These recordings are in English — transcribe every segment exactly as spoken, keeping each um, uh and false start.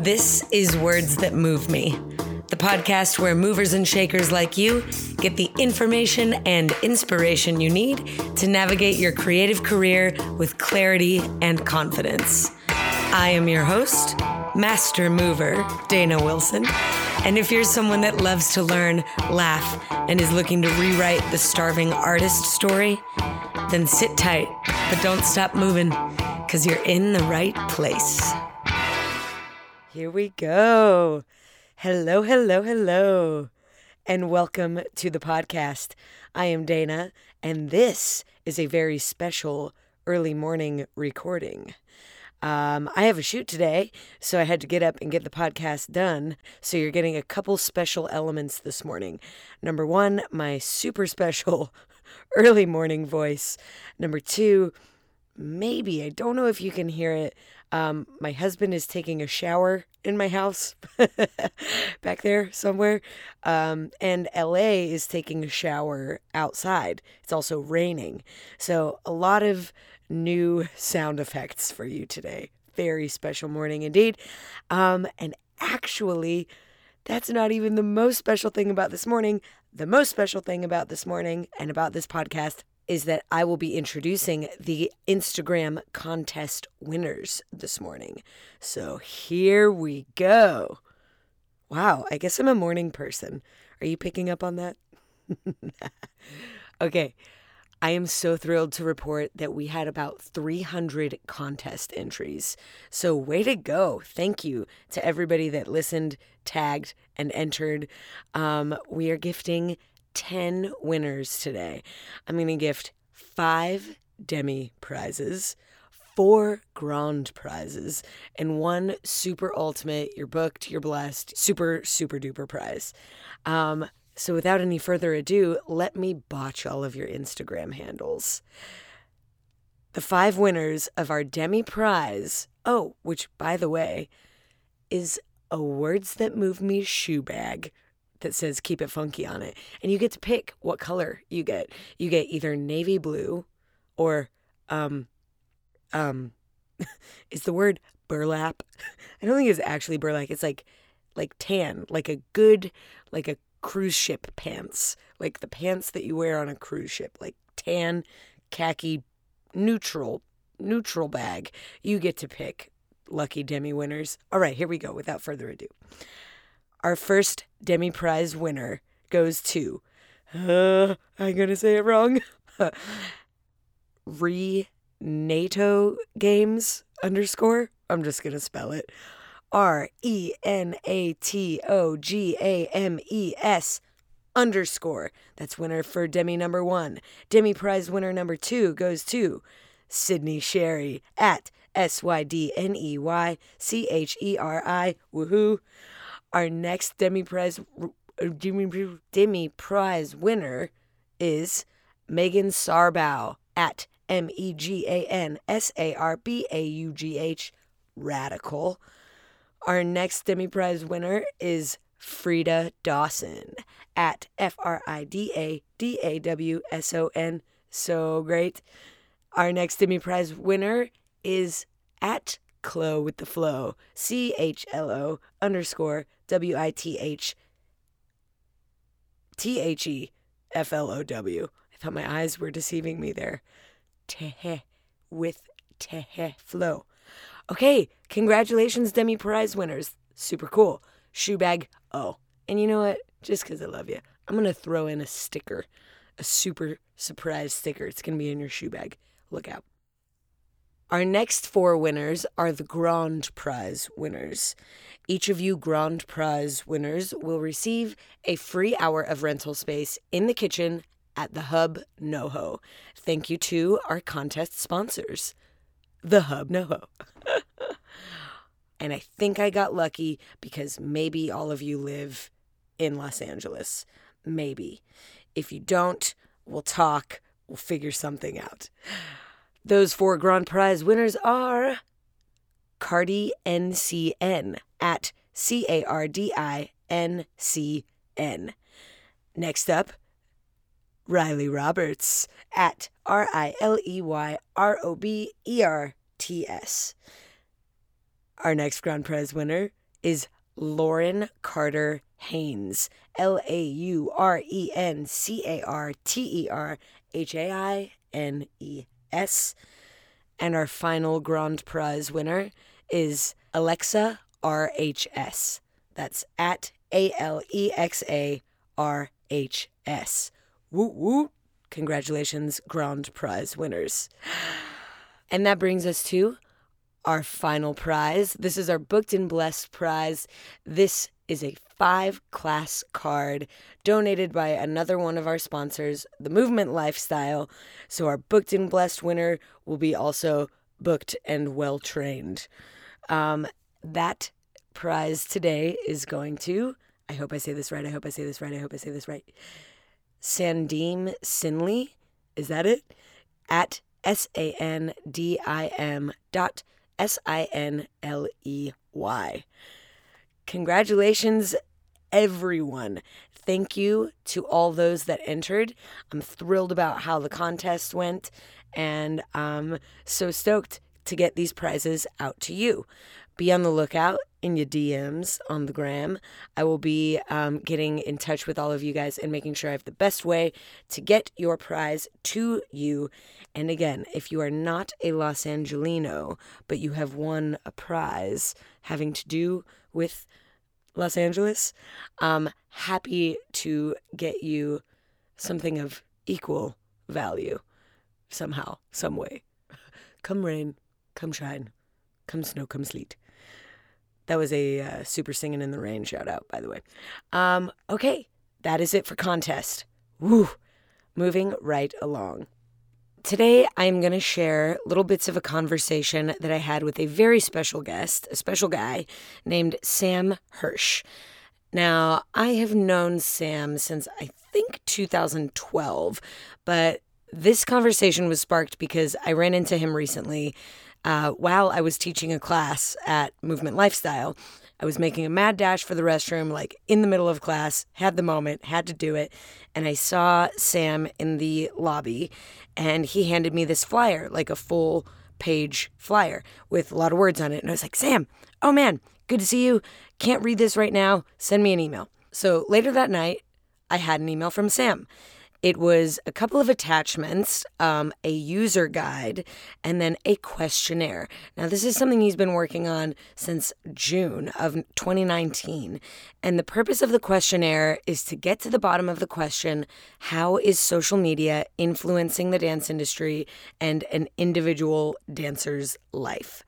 This is Words That Move Me, the podcast where movers and shakers like you get the information and inspiration you need to navigate your creative career with clarity and confidence. I am your host, Master Mover, Dana Wilson. And if you're someone that loves to learn, laugh, and is looking to rewrite the starving artist story, then sit tight, but don't stop moving, because you're in the right place. Here we go. Hello, hello, hello, and welcome to the podcast. I am Dana, and this is a very special early morning recording. Um, I have a shoot today, so I had to get up and get the podcast done. So you're getting a couple special elements this morning. Number one, my super special early morning voice. Number two, maybe, I don't know if you can hear it, um, my husband is taking a shower in my house back there somewhere, um, and L A is taking a shower outside. It's also raining, so a lot of new sound effects for you today. Very special morning indeed. Um, and actually, that's not even the most special thing about this morning. The most special thing about this morning and about this podcast is that I will be introducing the Instagram contest winners this morning. So here we go. Wow, I guess I'm a morning person. Are you picking up on that? Okay. I am so thrilled to report that we had about three hundred contest entries. So way to go. Thank you to everybody that listened, tagged, and entered. Um, we are gifting ten winners today. I'm going to gift five Demi prizes, four Grand prizes, and one super ultimate, you're booked, you're blessed, super, super duper prize. Um, So without any further ado, let me botch all of your Instagram handles. The five winners of our Demi prize, oh, which, by the way, is a Words That Move Me shoe bag that says Keep It Funky on it. And you get to pick what color you get. You get either navy blue or, um, um, is the word burlap? I don't think it's actually burlap. It's like, like tan, like a good, like a cruise ship pants, like the pants that you wear on a cruise ship, like tan, khaki, neutral, neutral bag. You get to pick lucky Demi winners. All right, here we go. Without further ado, our first Demi prize winner goes to, uh, I'm gonna say it wrong, Renato Games underscore. I'm just gonna spell it. R E N A T O G A M E S underscore. That's winner for Demi number one. Demi prize winner number two goes to Sydney Sherry at S Y D N E Y C H E R I. Woohoo. Our next Demi prize, Demi, Demi prize winner is Megan Sarbau at M E G A N S A R B A U G H. Radical. Our next Demi prize winner is Frida Dawson at F R I D A D A W S O N. So great. Our next Demi prize winner is at Chloe with the Flow. C H L O underscore W I T H T H E F L O W. I thought my eyes were deceiving me there. Tehe with Tehe Flow. Okay, congratulations, Demi prize winners. Super cool. Shoe bag. Oh, and you know what? Just because I love you, I'm going to throw in a sticker, a super surprise sticker. It's going to be in your shoe bag. Look out. Our next four winners are the Grand prize winners. Each of you Grand prize winners will receive a free hour of rental space in the kitchen at the Hub NoHo. Thank you to our contest sponsors, the Hub NoHo. And I think I got lucky because maybe all of you live in Los Angeles. Maybe. If you don't, we'll talk. We'll figure something out. Those four Grand prize winners are Cardi N C N at C A R D I N C N. Next up, Riley Roberts at R I L E Y R O B E R T S. Our next Grand Prize winner is Lauren Carter Haynes, L A U R E N C A R T E R H A I N E S. And our final Grand Prize winner is Alexa R H S. That's at A L E X A R H S. Woo woo. Congratulations, Grand Prize winners. And that brings us to our final prize. This is our Booked and Blessed prize. This is a five-class card donated by another one of our sponsors, The Movement Lifestyle. So our Booked and Blessed winner will be also booked and well-trained. Um, that prize today is going to, I hope I say this right, I hope I say this right, I hope I say this right, Sandeem Sinley, is that it? At S A N D I M dot S I N L E Y. Congratulations, everyone. Thank you to all those that entered. I'm thrilled about how the contest went, and I'm so stoked to get these prizes out to you. Be on the lookout in your D Ms on the gram. I will be um, getting in touch with all of you guys and making sure I have the best way to get your prize to you. And again, if you are not a Los Angelino, but you have won a prize having to do with Los Angeles, I'm happy to get you something of equal value somehow, some way. Come rain, come shine, come snow, come sleet. That was a uh, Super Singing in the Rain shout out, by the way. Um, okay, that is it for contest. Woo! Moving right along. Today, I'm going to share little bits of a conversation that I had with a very special guest, a special guy named Sam Hirsch. Now, I have known Sam since I think two thousand twelve, but this conversation was sparked because I ran into him recently uh, while I was teaching a class at Movement Lifestyle. I was making a mad dash for the restroom, like in the middle of class, had the moment, had to do it. And I saw Sam in the lobby, and he handed me this flyer, like a full page flyer with a lot of words on it. And I was like, Sam, oh man, good to see you. Can't read this right now. Send me an email. So later that night, I had an email from Sam. It was a couple of attachments, um, a user guide, and then a questionnaire. Now, this is something he's been working on since June of twenty nineteen. And the purpose of the questionnaire is to get to the bottom of the question, how is social media influencing the dance industry and an individual dancer's life?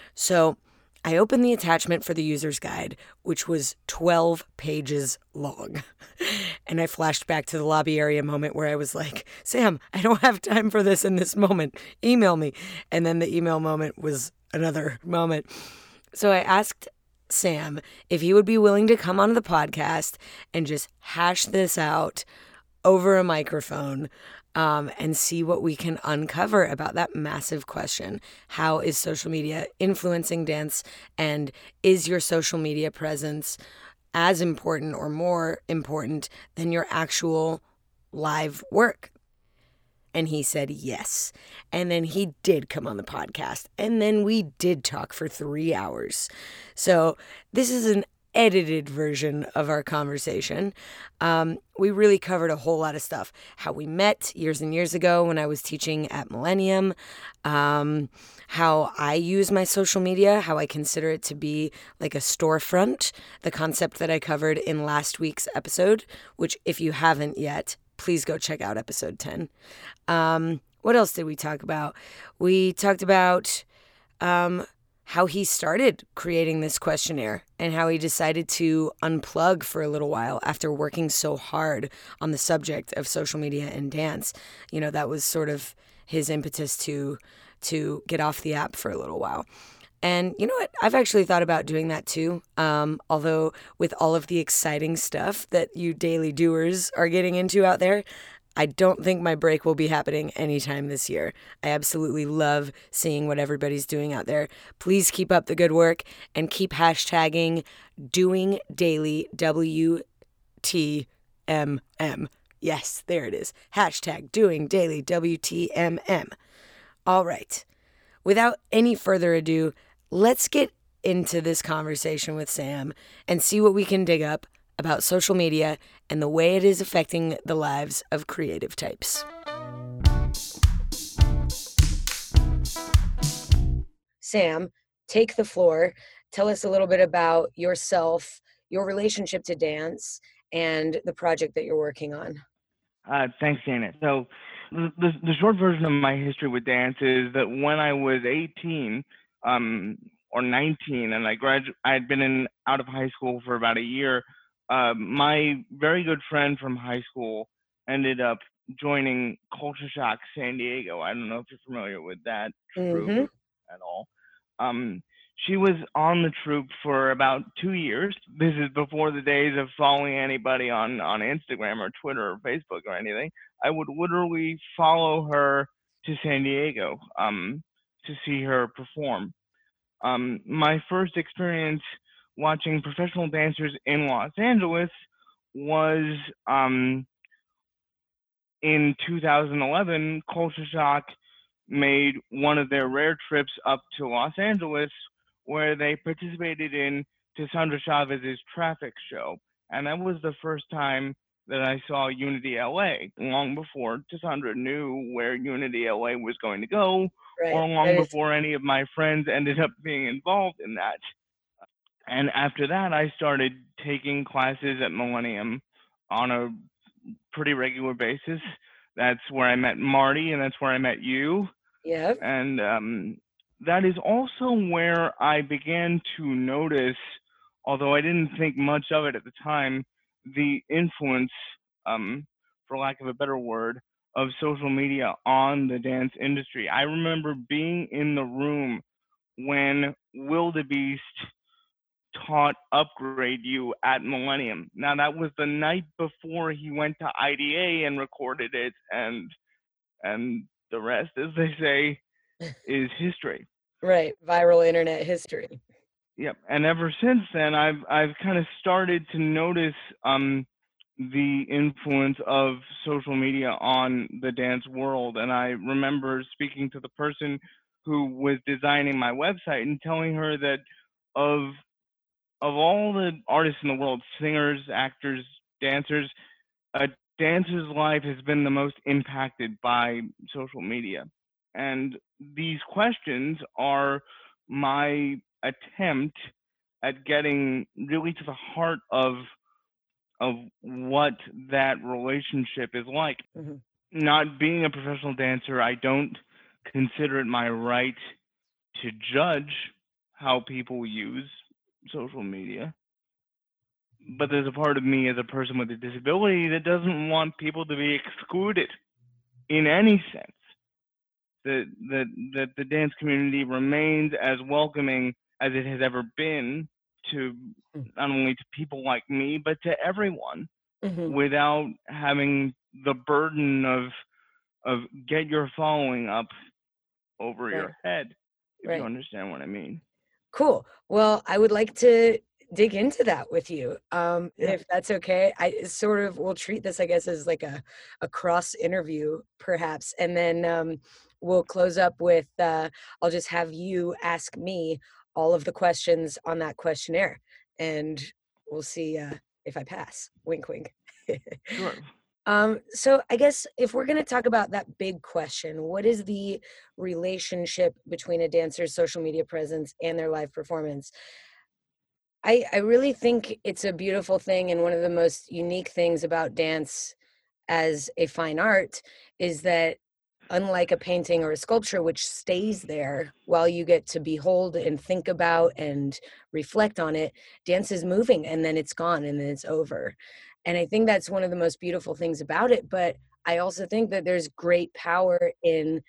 So I opened the attachment for the user's guide, which was twelve pages long. And I flashed back to the lobby area moment where I was like, Sam, I don't have time for this in this moment. Email me. And then the email moment was another moment. So I asked Sam if he would be willing to come onto the podcast and just hash this out over a microphone um, and see what we can uncover about that massive question. How is social media influencing dance? And is your social media presence as important or more important than your actual live work? And he said yes. And then he did come on the podcast. And then we did talk for three hours. So this is an edited version of our conversation. Um, we really covered a whole lot of stuff. How we met years and years ago when I was teaching at Millennium. Um, how I use my social media, how I consider it to be like a storefront. The concept that I covered in last week's episode, which if you haven't yet, please go check out episode ten. Um, what else did we talk about? We talked about um, how he started creating this questionnaire and how he decided to unplug for a little while after working so hard on the subject of social media and dance. You know, that was sort of his impetus to to get off the app for a little while. And you know what? I've actually thought about doing that too. Um, although with all of the exciting stuff that you daily doers are getting into out there, I don't think my break will be happening anytime this year. I absolutely love seeing what everybody's doing out there. Please keep up the good work and keep hashtagging doing daily W T M M. Yes, there it is. Hashtag doing daily W T M M. All right. Without any further ado, let's get into this conversation with Sam and see what we can dig up about social media and the way it is affecting the lives of creative types. Sam, take the floor. Tell us a little bit about yourself, your relationship to dance, and the project that you're working on. Uh, thanks, Janet. So, the, the short version of my history with dance is that when I was eighteen um, or nineteen, and I gradu- I had been in out of high school for about a year, uh, my very good friend from high school ended up joining Culture Shock San Diego. I don't know if you're familiar with that troupe Mm-hmm. at all. Um, she was on the troupe for about two years. This is before the days of following anybody on, on Instagram or Twitter or Facebook or anything. I would literally follow her to San Diego um, to see her perform. Um, my first experience watching professional dancers in Los Angeles was um, in two thousand eleven. Culture Shock made one of their rare trips up to Los Angeles where they participated in Cassandra Chavez's Traffic show. And that was the first time that I saw Unity L A, long before Cassandra knew where Unity L A was going to go, Right. or long That is, before any of my friends ended up being involved in that. And after that, I started taking classes at Millennium on a pretty regular basis. That's where I met Marty, and that's where I met you. yeah. And um, that is also where I began to notice, although I didn't think much of it at the time, the influence, um, for lack of a better word, of social media on the dance industry. I remember being in the room when Wildebeest taught Upgrade You at Millennium. Now, that was the night before he went to I D A and recorded it, and and the rest, as they say, is history. Right. Viral internet history. Yep. And ever since then, I've I've kind of started to notice um, the influence of social media on the dance world. And I remember speaking to the person who was designing my website and telling her that of of all the artists in the world, singers, actors, dancers, a dancer's life has been the most impacted by social media. And these questions are my attempt at getting really to the heart of of what that relationship is like. Mm-hmm. Not being a professional dancer, I don't consider it my right to judge how people use social media. But there's a part of me as a person with a disability that doesn't want people to be excluded in any sense. That that that the dance community remains as welcoming as it has ever been to not only to people like me but to everyone, Mm-hmm. without having the burden of of get your following up over Right. your head, if you Right. understand what I mean. Cool. Well, I would like to dig into that with you, um, Yeah. if that's okay. I sort of will treat this, I guess, as like a, a cross interview, perhaps, and then um, we'll close up with. Uh, I'll just have you ask me all of the questions on that questionnaire, and we'll see uh, if I pass. Wink, wink. Sure. Um, so I guess if we're going to talk about that big question, what is the relationship between a dancer's social media presence and their live performance? I, I really think it's a beautiful thing. And one of the most unique things about dance as a fine art is that unlike a painting or a sculpture, which stays there while you get to behold and think about and reflect on it, dance is moving and then it's gone and then it's over. And I think that's one of the most beautiful things about it. But I also think that there's great power in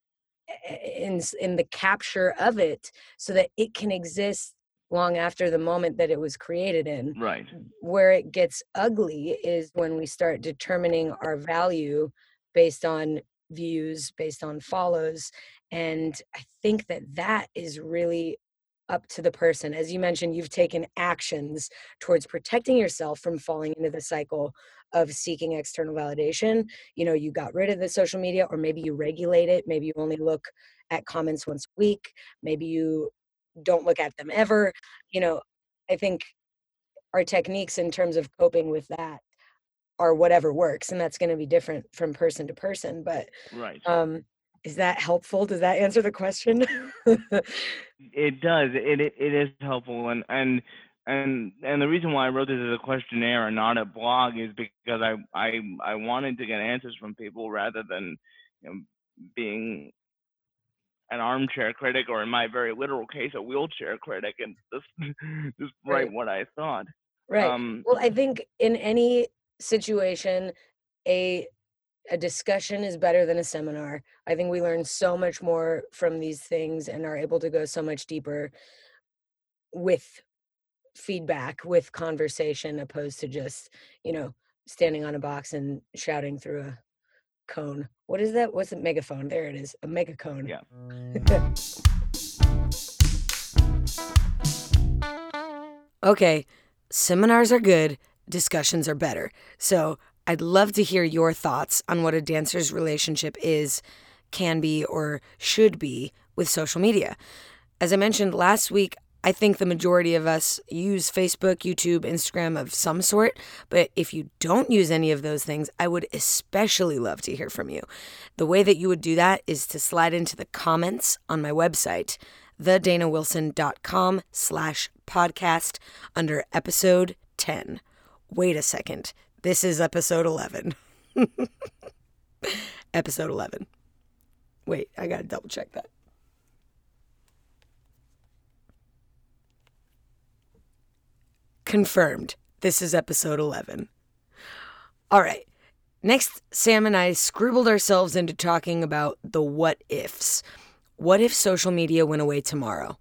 in in the capture of it so that it can exist long after the moment that it was created in. Right. Where it gets ugly is when we start determining our value based on views, based on follows. And I think that that is really up to the person. As you mentioned, you've taken actions towards protecting yourself from falling into the cycle of seeking external validation. You know, you got rid of the social media, or maybe you regulate it. Maybe you only look at comments once a week. Maybe you don't look at them ever. You know, I think our techniques in terms of coping with that are whatever works, and that's going to be different from person to person. But Right. um, is that helpful? Does that answer the question? It does. It, it it is helpful, and and and and the reason why I wrote this as a questionnaire and not a blog is because I I I wanted to get answers from people rather than, you know, being an armchair critic, or in my very literal case, a wheelchair critic, and just just write Right. what I thought. Right. Um, Well, I think in any situation, a a discussion is better than a seminar. I think we learn so much more from these things and are able to go so much deeper with feedback, with conversation, opposed to just, you know, standing on a box and shouting through a cone. What is that? What's a megaphone? There it is, a megaphone. yeah. Okay, seminars are good, discussions are better. So I'd love to hear your thoughts on what a dancer's relationship is, can be, or should be with social media. As I mentioned last week, I think the majority of us use Facebook, YouTube, Instagram of some sort, but if you don't use any of those things, I would especially love to hear from you. The way that you would do that is to slide into the comments on my website, thedanawilson.com slash podcast under episode ten. Wait a second. This is episode eleven. Episode eleven. Wait, I gotta double check that. Confirmed. This is episode eleven. All right. Next, Sam and I scribbled ourselves into talking about the what ifs. What if social media went away tomorrow?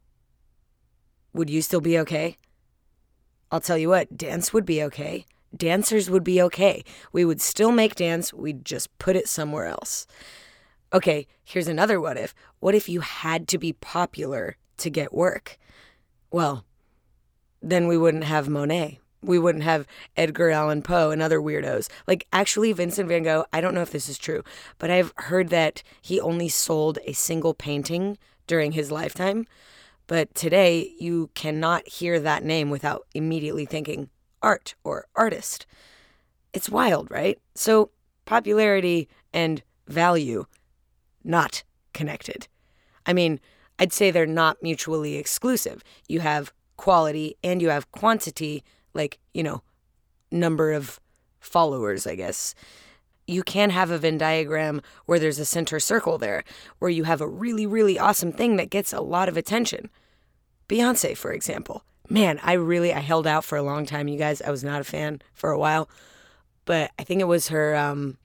Would you still be okay? I'll tell you what, dance would be okay. Dancers would be okay. We would still make dance, we'd just put it somewhere else. Okay, here's another what if. What if you had to be popular to get work? Well, then we wouldn't have Monet. We wouldn't have Edgar Allan Poe and other weirdos. Like, actually, Vincent van Gogh, I don't know if this is true, but I've heard that he only sold a single painting during his lifetime. But today, you cannot hear that name without immediately thinking art or artist. It's wild, right? So, popularity and value, not connected. I mean, I'd say they're not mutually exclusive. You have quality and you have quantity, like, you know, number of followers, I guess. You can have a Venn diagram where there's a center circle there, where you have a really, really awesome thing that gets a lot of attention. Beyonce, for example. Man, I really, I held out for a long time, you guys. I was not a fan for a while, but I think it was her, um,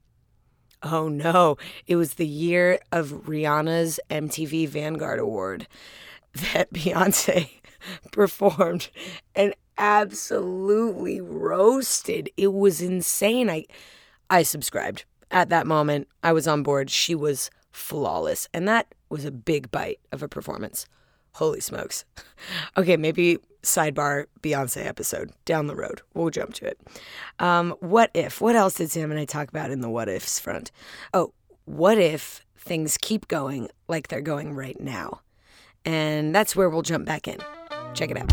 oh no, it was the year of Rihanna's M T V Vanguard Award that Beyonce performed and absolutely roasted. It was insane. I I subscribed. At that moment, I was on board. She was flawless. And that was a big bite of a performance. Holy smokes. Okay, maybe sidebar Beyonce episode down the road. We'll jump to it. Um, what if? What else did Sam and I talk about in the what ifs front? Oh, what if things keep going like they're going right now? And that's where we'll jump back in. Check it out.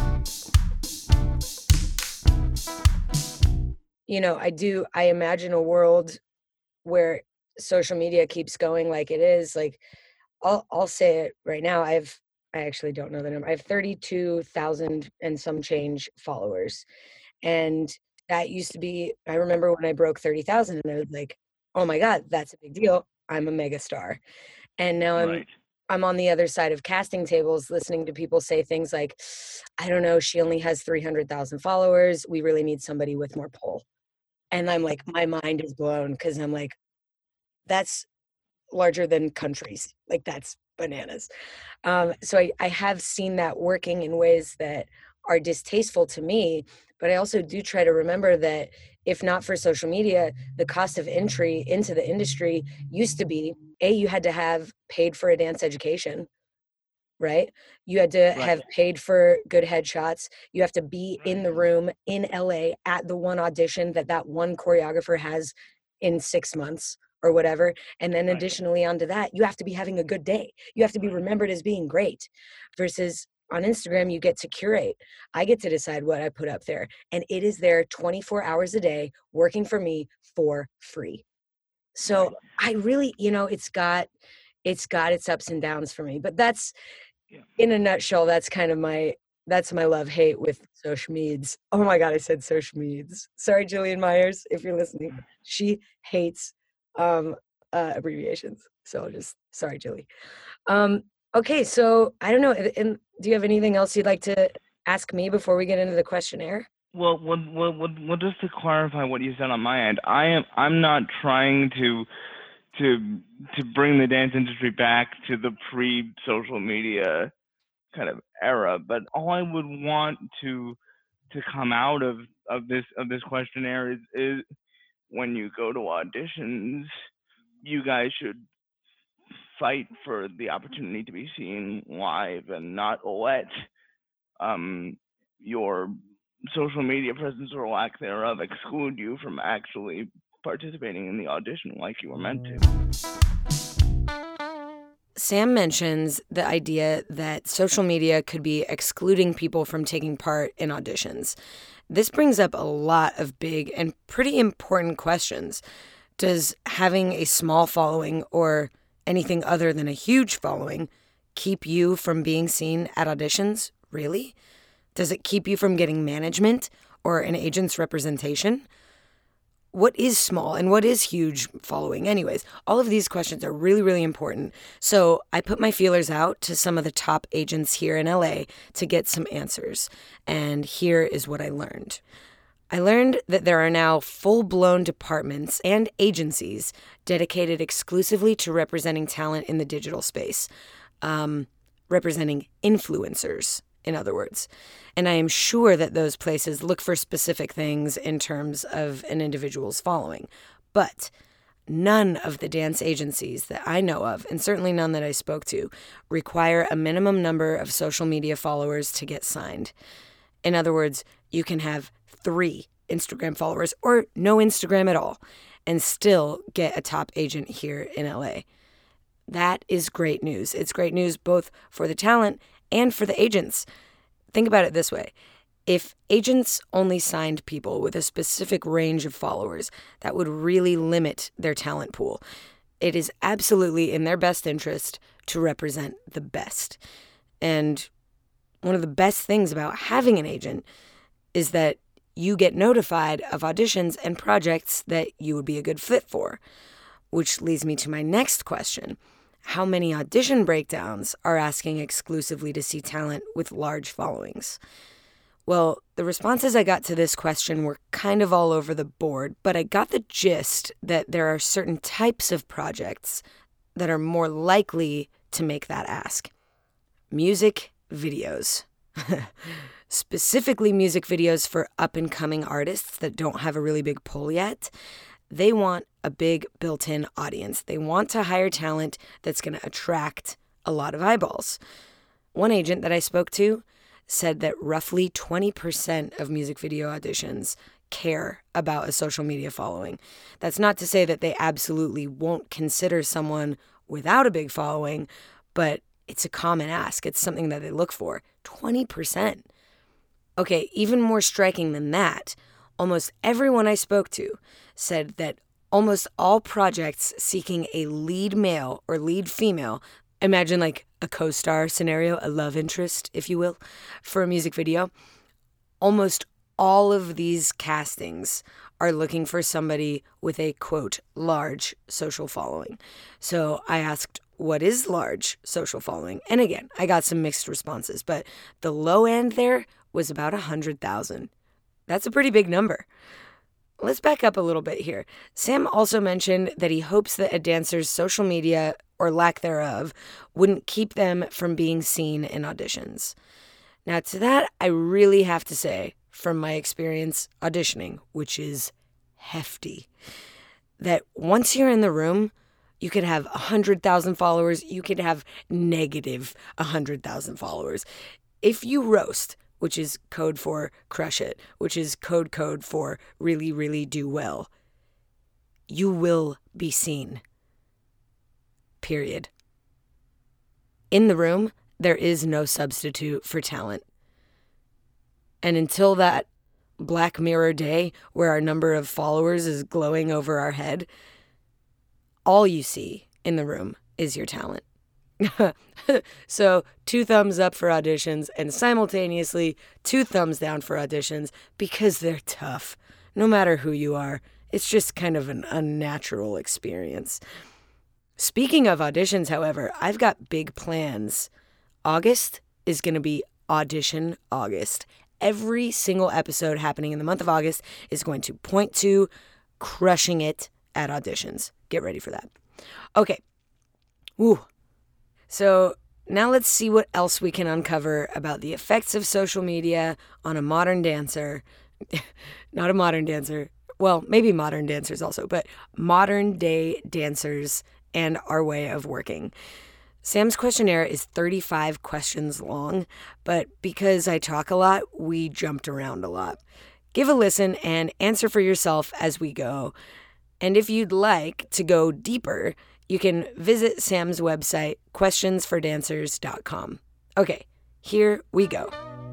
You know, I do, I imagine a world where social media keeps going like it is. Like, I'll, I'll say it right now. I've, I actually don't know the number. I have thirty-two thousand and some change followers. And that used to be, I remember when I broke thirty thousand and I was like, oh my God, that's a big deal. I'm a mega star. And now I'm, Right. I'm on the other side of casting tables listening to people say things like, I don't know, she only has three hundred thousand followers. We really need somebody with more pull. And I'm like, my mind is blown because I'm like, that's larger than countries. Like, that's bananas. Um, so I, I have seen that working in ways that are distasteful to me, but I also do try to remember that if not for social media, the cost of entry into the industry used to be, A, you had to have paid for a dance education, right? You had to Right. have paid for good headshots. You have to be in the room in L A at the one audition that that one choreographer has in six months or whatever. And then Right. additionally onto that, you have to be having a good day. You have to be remembered as being great versus On Instagram, you get to curate. I get to decide what I put up there, and it is there twenty-four hours a day working for me for free. So Right. I really, you know, it's got it's got its ups and downs for me, but that's Yeah. in a nutshell, that's kind of my that's my love hate with social medias. Oh my God, I said social medias. Sorry, Jillian Myers, if you're listening. She hates um, uh, abbreviations. So just sorry, Jilly. Um, okay, so I don't know. And do you have anything else you'd like to ask me before we get into the questionnaire? Well, well, well, well, well, just to clarify what you said on my end, I am I'm not trying to to to bring the dance industry back to the pre-social media kind of era, but all I would want to to come out of of this of this questionnaire is is when you go to auditions, you guys should fight for the opportunity to be seen live and not let um, your social media presence or lack thereof exclude you from actually participating in the audition like you were meant to. Sam mentions the idea that social media could be excluding people from taking part in auditions. This brings up a lot of big and pretty important questions. Does having a small following or anything other than a huge following keep you from being seen at auditions? Really? Does it keep you from getting management or an agent's representation? What is small and what is huge following? Anyways, all of these questions are really, really important. So I put my feelers out to some of the top agents here in L A to get some answers. And here is what I learned. I learned that there are now full-blown departments and agencies dedicated exclusively to representing talent in the digital space, um, representing influencers, in other words. And I am sure that those places look for specific things in terms of an individual's following. But none of the dance agencies that I know of, and certainly none that I spoke to, require a minimum number of social media followers to get signed. In other words, you can have three Instagram followers or no Instagram at all and still get a top agent here in L A. That is great news. It's great news both for the talent and for the agents. Think about it this way. If agents only signed people with a specific range of followers, that would really limit their talent pool. It is absolutely in their best interest to represent the best. And one of the best things about having an agent is that you get notified of auditions and projects that you would be a good fit for. Which leads me to my next question. How many audition breakdowns are asking exclusively to see talent with large followings? Well, the responses I got to this question were kind of all over the board, but I got the gist that there are certain types of projects that are more likely to make that ask. Music videos. Specifically music videos for up-and-coming artists that don't have a really big pull yet. They want a big built-in audience. They want to hire talent that's going to attract a lot of eyeballs. One agent that I spoke to said that roughly twenty percent of music video auditions care about a social media following. That's not to say that they absolutely won't consider someone without a big following, but it's a common ask. It's something that they look for. twenty percent. Okay, even more striking than that, almost everyone I spoke to said that almost all projects seeking a lead male or lead female, imagine like a co-star scenario, a love interest, if you will, for a music video, almost all of these castings are looking for somebody with a, quote, large social following. So I asked, what is large social following? And again, I got some mixed responses, but the low end there was about one hundred thousand. That's a pretty big number. Let's back up a little bit here. Sam also mentioned that he hopes that a dancer's social media, or lack thereof, wouldn't keep them from being seen in auditions. Now, to that, I really have to say, from my experience auditioning, which is hefty, that once you're in the room, you could have one hundred thousand followers, you could have negative one hundred thousand followers. If you roast, which is code for crush it, which is code code for really, really do well, you will be seen. Period. In the room, there is no substitute for talent. And until that Black Mirror day where our number of followers is glowing over our head, all you see in the room is your talent. So two thumbs up for auditions and simultaneously two thumbs down for auditions because they're tough. No matter who you are, it's just kind of an unnatural experience. Speaking of auditions, however, I've got big plans. August is going to be Audition August. Every single episode happening in the month of August is going to point to crushing it at auditions. Get ready for that. Okay. Woo. So now let's see what else we can uncover about the effects of social media on a modern dancer. Not a modern dancer. Well, maybe modern dancers also, but modern day dancers and our way of working. Sam's questionnaire is thirty-five questions long, but because I talk a lot, we jumped around a lot. Give a listen and answer for yourself as we go. And if you'd like to go deeper, you can visit Sam's website, questions for dancers dot com. Okay, here we go.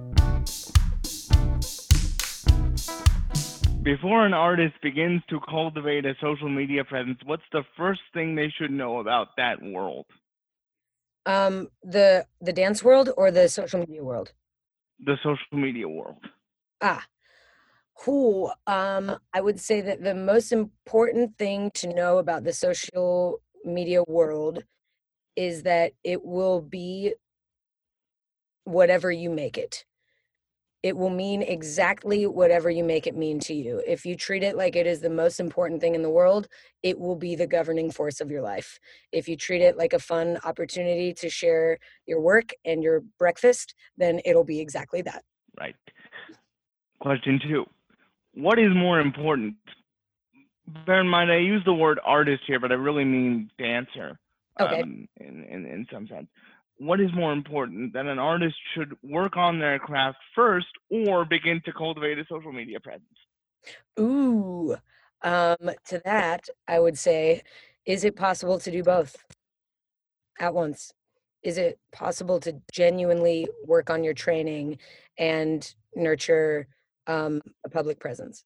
Before an artist begins to cultivate a social media presence, what's the first thing they should know about that world? Um, the the dance world or the social media world? The social media world. Ah, who, um, I would say that the most important thing to know about the social media world is that it will be whatever you make it. It will mean exactly whatever you make it mean to you. If you treat it like it is the most important thing in the world, it will be the governing force of your life. If you treat it like a fun opportunity to share your work and your breakfast, then it'll be exactly that. Right. Question two. What is more important? Bear in mind, I use the word artist here, but I really mean dancer. Okay. Um, in, in, in some sense. What is more important, that an artist should work on their craft first or begin to cultivate a social media presence? Ooh, um, to that, I would say, is it possible to do both at once? Is it possible to genuinely work on your training and nurture um, a public presence?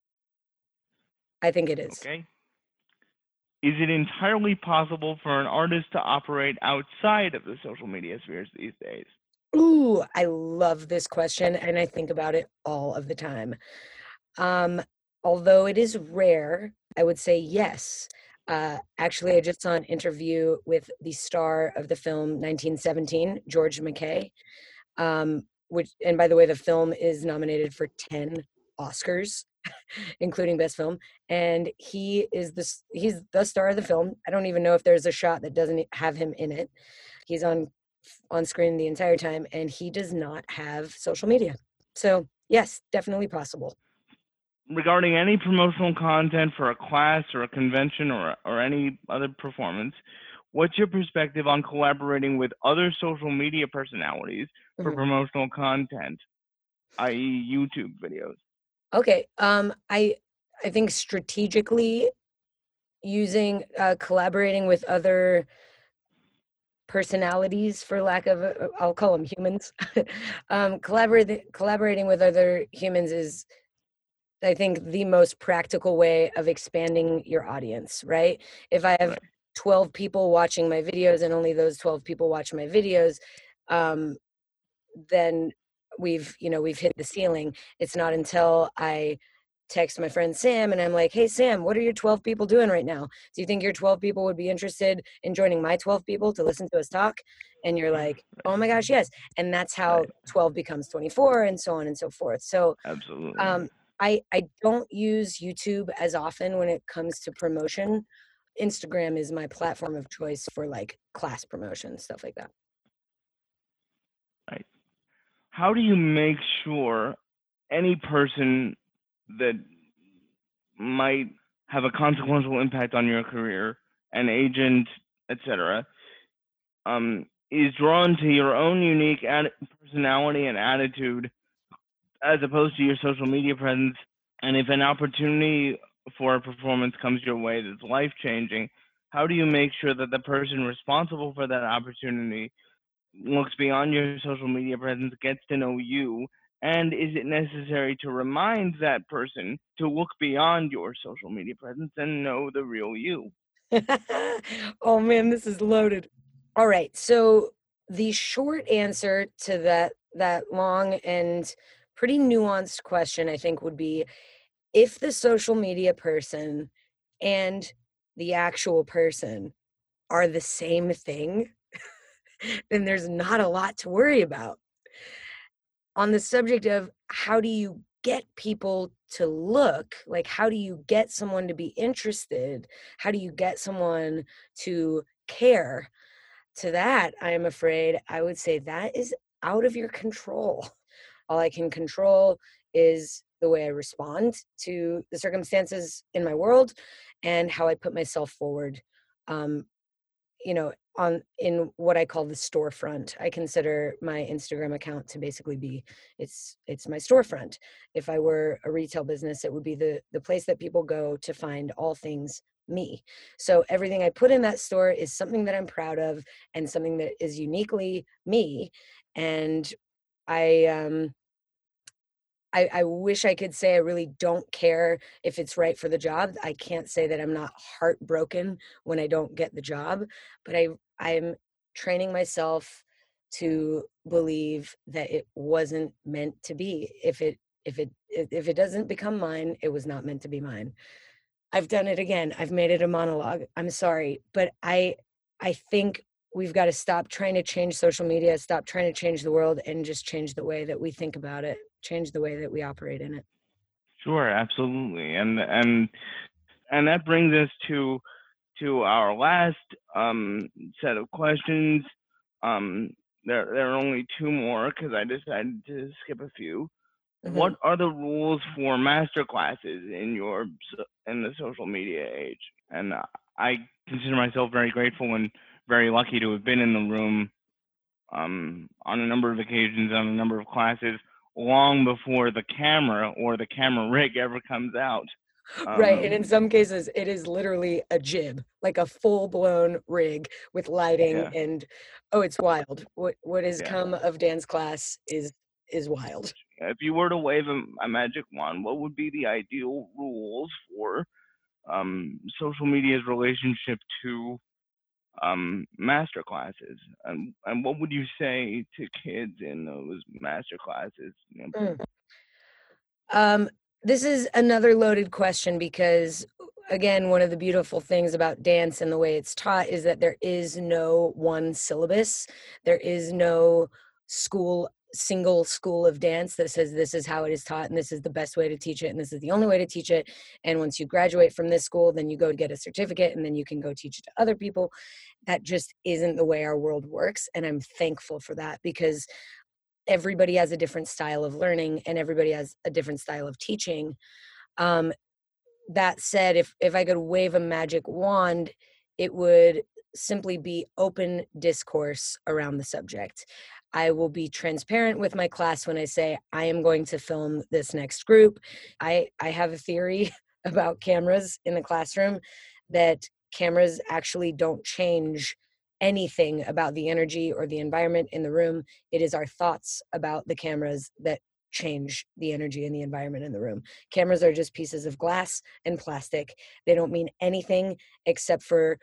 I think it is. Okay. Is it entirely possible for an artist to operate outside of the social media spheres these days? Ooh, I love this question, and I think about it all of the time. Um, although it is rare, I would say yes. Uh, actually, I just saw an interview with the star of the film nineteen seventeen, George McKay, um, which, and by the way, the film is nominated for ten Oscars, including Best Film, and he is the he's the star of the film. I don't even know if there's a shot that doesn't have him in it. He's on on screen the entire time, and he does not have social media. So yes, definitely possible. Regarding any promotional content for a class or a convention or, or any other performance, what's your perspective on collaborating with other social media personalities for Mhm. promotional content, that is YouTube videos? Okay, um, I I think strategically using uh, collaborating with other personalities, for lack of a, I'll call them humans. um, collaborating collaborating with other humans is, I think, the most practical way of expanding your audience, right? If I have Right. twelve people watching my videos and only those twelve people watch my videos, um, then we've, you know, we've hit the ceiling. It's not until I text my friend Sam and I'm like, hey, Sam, what are your twelve people doing right now? Do you think your twelve people would be interested in joining my twelve people to listen to us talk? And you're like, oh my gosh, yes. And that's how Right. twelve becomes twenty-four and so on and so forth. So Absolutely. um, I, I don't use YouTube as often when it comes to promotion. Instagram is my platform of choice for like class promotion, stuff like that. Right. How do you make sure any person that might have a consequential impact on your career, an agent, et cetera, um, is drawn to your own unique ad- personality and attitude as opposed to your social media presence? And if an opportunity for a performance comes your way that's life changing, how do you make sure that the person responsible for that opportunity looks beyond your social media presence, gets to know you, and is it necessary to remind that person to look beyond your social media presence and know the real you? Oh man, this is loaded. All right. So the short answer to that that long and pretty nuanced question, I think, would be if the social media person and the actual person are the same thing, then there's not a lot to worry about. On the subject of how do you get people to look, like how do you get someone to be interested? How do you get someone to care? To that, I am afraid I would say that is out of your control. All I can control is the way I respond to the circumstances in my world and how I put myself forward. Um, you know, on in what I call the storefront. I consider my Instagram account to basically be it's it's my storefront. If I were a retail business, it would be the the place that people go to find all things me. So everything I put in that store is something that I'm proud of and something that is uniquely me. And I um I, I wish I could say I really don't care if it's right for the job. I can't say that I'm not heartbroken when I don't get the job, but I I'm training myself to believe that it wasn't meant to be. If it if it if it doesn't become mine, it was not meant to be mine. I've done it again. I've made it a monologue. I'm sorry, but I I think we've got to stop trying to change social media, stop trying to change the world and just change the way that we think about it, change the way that we operate in it. Sure, absolutely. And and and that brings us to to our last um, set of questions. Um, there, there are only two more because I decided to skip a few. Mhm. What are the rules for master classes in your in the social media age? And I consider myself very grateful and very lucky to have been in the room um, on a number of occasions on a number of classes long before the camera or the camera rig ever comes out. Right, and Um, in some cases, it is literally a jib, like a full-blown rig with lighting yeah, and oh, it's wild. What what has yeah. come of dance class is is wild. If you were to wave a, a magic wand, what would be the ideal rules for um, social media's relationship to um, master classes? And, and what would you say to kids in those master classes? You know, Mm. Um, this is another loaded question because, again, one of the beautiful things about dance and the way it's taught is that there is no one syllabus. There is no school, single school of dance that says this is how it is taught and this is the best way to teach it and this is the only way to teach it. And once you graduate from this school, then you go to get a certificate and then you can go teach it to other people. That just isn't the way our world works. And I'm thankful for that because everybody has a different style of learning and everybody has a different style of teaching. Um, that said, if if I could wave a magic wand, it would simply be open discourse around the subject. I will be transparent with my class when I say I am going to film this next group. I I have a theory about cameras in the classroom that cameras actually don't change anything about the energy or the environment in the room. It is our thoughts about the cameras that change the energy and the environment in the room. Cameras are just pieces of glass and plastic. They don't mean anything except for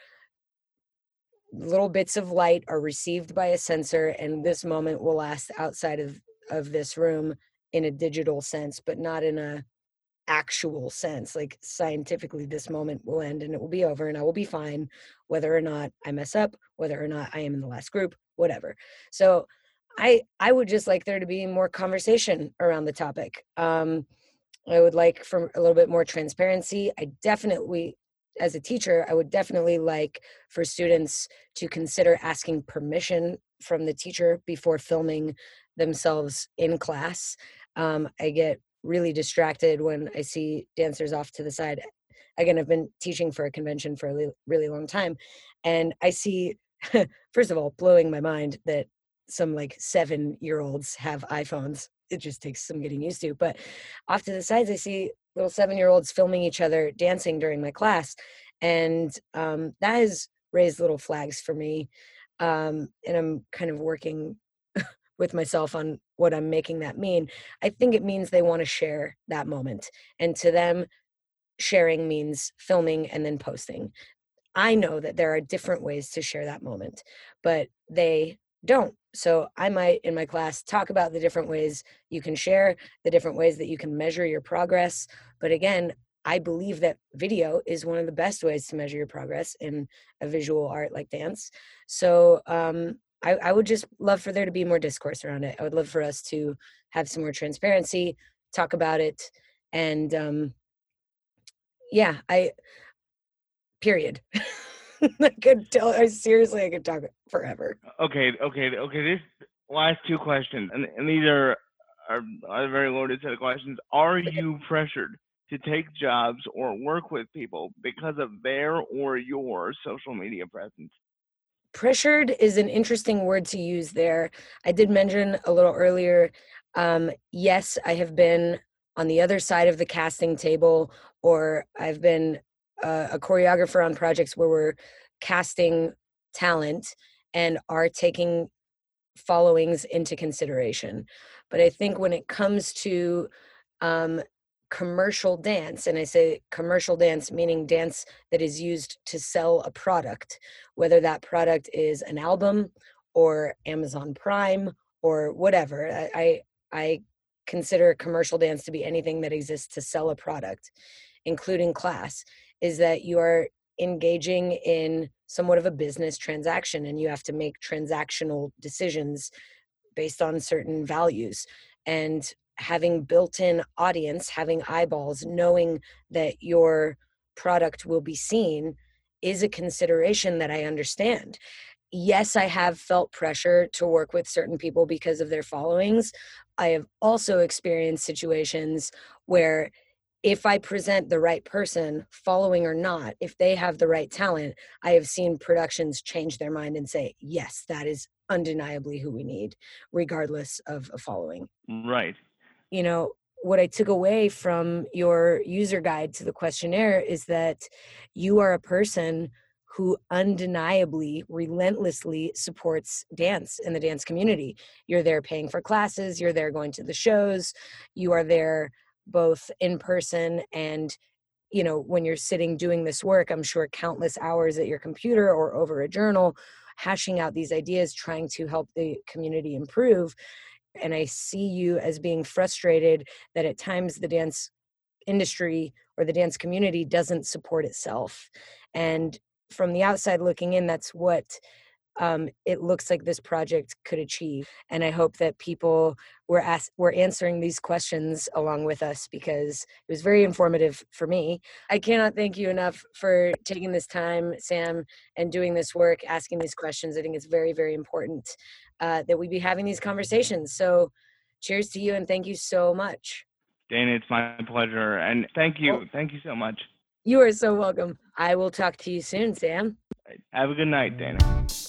little bits of light are received by a sensor, and this moment will last outside of, of this room in a digital sense, but not in a actual sense. Like scientifically, this moment will end and it will be over and I will be fine, whether or not I mess up, whether or not I am in the last group, whatever. So I I would just like there to be more conversation around the topic. Um, I would like for a little bit more transparency. I definitely, as a teacher, I would definitely like for students to consider asking permission from the teacher before filming themselves in class. Um, I get really distracted when I see dancers off to the side. Again, I've been teaching for a convention for a really, really long time, and I see, first of all, blowing my mind that some like seven year olds have iPhones. It just takes some getting used to. But off to the sides, I see little seven year olds filming each other dancing during my class. And um, that has raised little flags for me. um, and I'm kind of working with myself on what I'm making that mean. I think it means they want to share that moment. And to them, sharing means filming and then posting. I know that there are different ways to share that moment, but they don't. So I might, in my class, talk about the different ways you can share, the different ways that you can measure your progress. But again, I believe that video is one of the best ways to measure your progress in a visual art like dance. So um, I, I would just love for there to be more discourse around it. I would love for us to have some more transparency, talk about it, and um, yeah, I period. I could tell. I seriously, I could talk forever. Okay, okay, okay. This last two questions, and, and these are, are are a very loaded set of questions. Are you pressured to take jobs or work with people because of their or your social media presence? Pressured is an interesting word to use there. I did mention a little earlier. Um, yes, I have been on the other side of the casting table, or I've been uh, a choreographer on projects where we're casting talent and are taking followings into consideration. But I think when it comes to um, commercial dance, and I say commercial dance meaning dance that is used to sell a product, whether that product is an album or Amazon Prime or whatever. I I, I consider commercial dance to be anything that exists to sell a product, including class, is that you are engaging in somewhat of a business transaction and you have to make transactional decisions based on certain values. And having built-in audience, having eyeballs, knowing that your product will be seen is a consideration that I understand. Yes, I have felt pressure to work with certain people because of their followings. I have also experienced situations where if I present the right person, following or not, if they have the right talent, I have seen productions change their mind and say, yes, that is undeniably who we need, regardless of a following. Right. You know, what I took away from your user guide to the questionnaire is that you are a person who undeniably, relentlessly supports dance in the dance community. You're there paying for classes, you're there going to the shows, you are there both in person and, you know, when you're sitting doing this work, I'm sure countless hours at your computer or over a journal, hashing out these ideas, trying to help the community improve. And I see you as being frustrated that at times the dance industry or the dance community doesn't support itself. And from the outside looking in, that's what um, it looks like this project could achieve. And I hope that people were ask, were answering these questions along with us because it was very informative for me. I cannot thank you enough for taking this time, Sam, and doing this work, asking these questions. I think it's very, very important uh, that we be having these conversations. So cheers to you and thank you so much. Dana, it's my pleasure. And thank you. Well, thank you so much. You are so welcome. I will talk to you soon, Sam. Have a good night, Dana.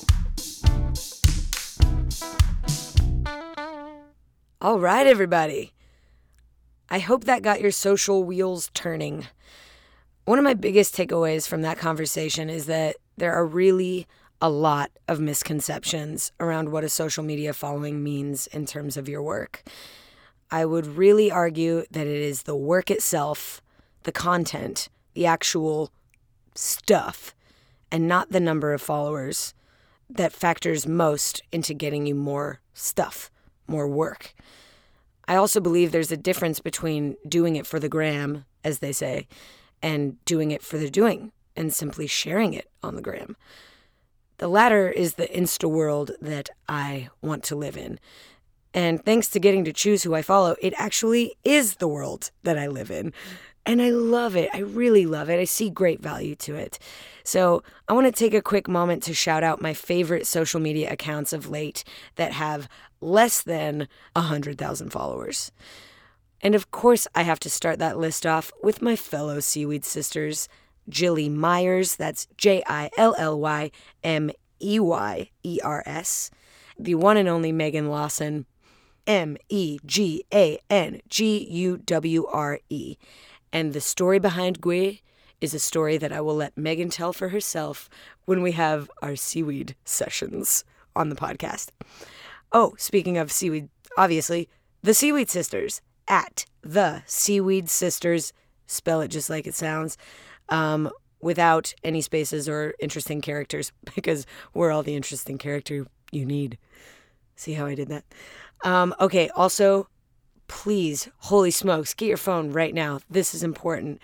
All right, everybody. I hope that got your social wheels turning. One of my biggest takeaways from that conversation is that there are really a lot of misconceptions around what a social media following means in terms of your work. I would really argue that it is the work itself, the content, the actual stuff, and not the number of followers that factors most into getting you more stuff, more work. I also believe there's a difference between doing it for the gram, as they say, and doing it for the doing and simply sharing it on the gram. The latter is the Insta world that I want to live in. And thanks to getting to choose who I follow, it actually is the world that I live in. And I love it. I really love it. I see great value to it. So I want to take a quick moment to shout out my favorite social media accounts of late that have less than one hundred thousand followers. And of course, I have to start that list off with my fellow Seaweed sisters, Jilly Myers, that's J I L L Y M E Y E R S, the one and only Megan Lawson, M E G A N G U W R E. And the story behind Gwe is a story that I will let Megan tell for herself when we have our seaweed sessions on the podcast. Oh, speaking of seaweed, obviously, the Seaweed Sisters, at the Seaweed Sisters, spell it just like it sounds, um, without any spaces or interesting characters, because we're all the interesting character you need. See how I did that? Um, okay, also, please, holy smokes, get your phone right now. This is important.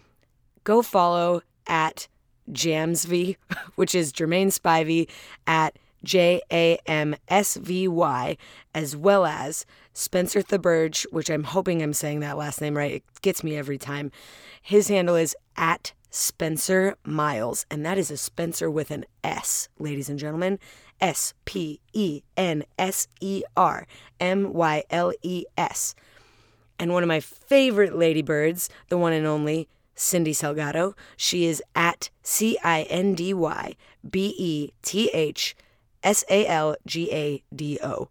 Go follow at Jamsvy, which is Jermaine Spivey, at J A M S V Y, as well as Spencer Theberge, which I'm hoping I'm saying that last name right. It gets me every time. His handle is at Spencer Miles, and that is a Spencer with an S, ladies and gentlemen. S P E N S E R M Y L E S. And one of my favorite ladybirds, the one and only Cindy Salgado, she is at C I N D Y B E T H S A L G A D O.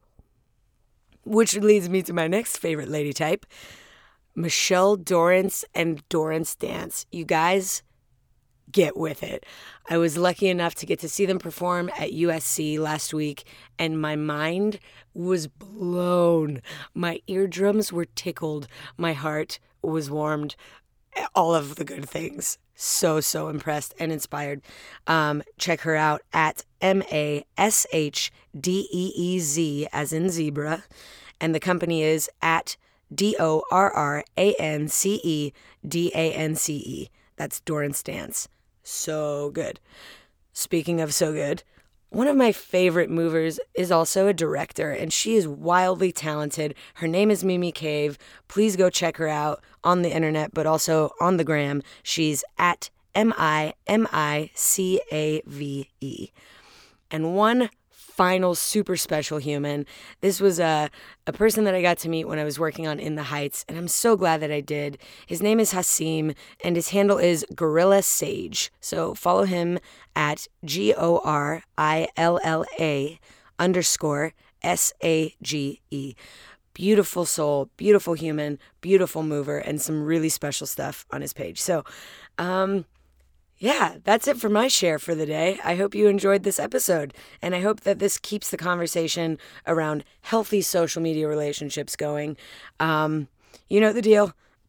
Which leads me to my next favorite lady type, Michelle Dorrance and Dorrance Dance. You guys, get with it. I was lucky enough to get to see them perform at U S C last week, and my mind was blown. My eardrums were tickled. My heart was warmed. All of the good things. So, so impressed and inspired. Um, check her out at M A S H D E E Z, as in zebra. And the company is at D O R R A N C E D A N C E. That's Dorrance Dance. So good. Speaking of so good, one of my favorite movers is also a director, and she is wildly talented. Her name is Mimi Cave. Please go check her out on the internet, but also on the gram. She's at M I M I C A V E. And one final super special human. This was a, a person that I got to meet when I was working on In the Heights, and I'm so glad that I did. His name is Hasim, and his handle is Gorilla Sage. So follow him at G O R I L L A underscore S A G E. Beautiful soul, beautiful human, beautiful mover, and some really special stuff on his page. So, um... yeah, that's it for my share for the day. I hope you enjoyed this episode, and I hope that this keeps the conversation around healthy social media relationships going. Um, you know the deal.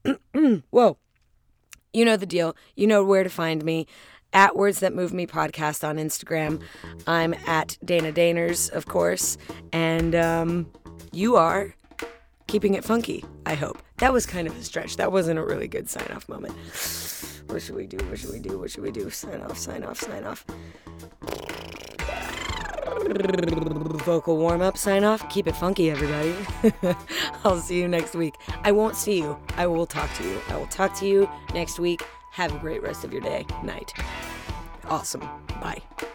Whoa. You know the deal. You know where to find me. At Words That Move Me podcast on Instagram. I'm at Dana Daners, of course, and um, you are keeping it funky, I hope. That was kind of a stretch. That wasn't a really good sign-off moment. What should we do? What should we do? What should we do? Sign off, sign off, sign off. Vocal warm-up, sign off. Keep it funky, everybody. I'll see you next week. I won't see you. I will talk to you. I will talk to you next week. Have a great rest of your day, night. Awesome. Bye.